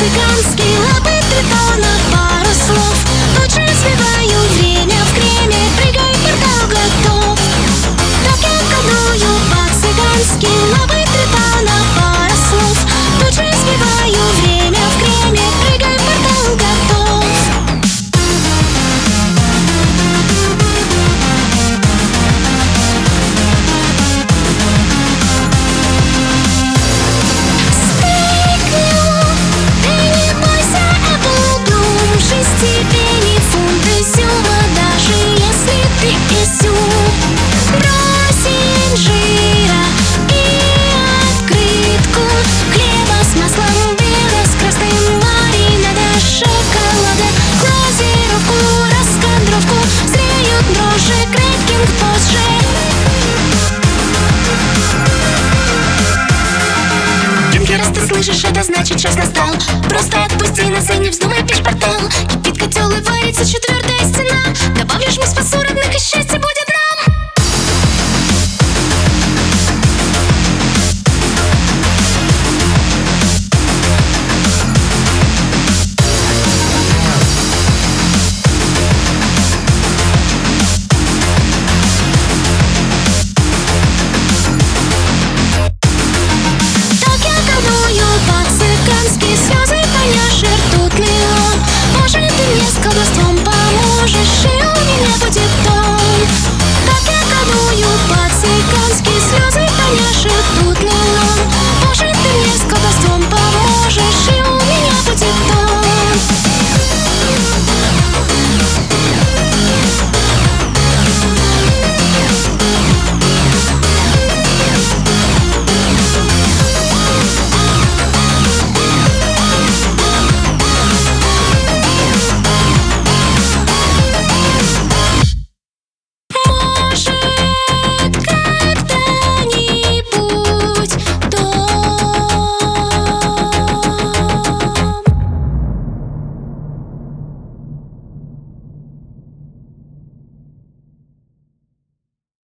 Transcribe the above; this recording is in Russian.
по-цыгански, лапы три тона, пару слов. Точно сбиваю время в креме, прыгай, портал готов. Так я колдую по-цыгански, лапы три тона, пару слов. Точно сбиваю время в креме, прыгай, портал готов. Степени фунт изюма, даже если ты изюм. Брось инжира и открытку хлеба с маслом бело, с красным маринадом шоколада, глазировку, раскадровку, зреют дрожжи, крекинг позже. Гимки, раз ты слышишь, это значит час настал. Просто отпусти нас и не вздумай печь портал. Кипит котел и варится четвертая стена. Добавлю жму, спасу родных, и счастье будет.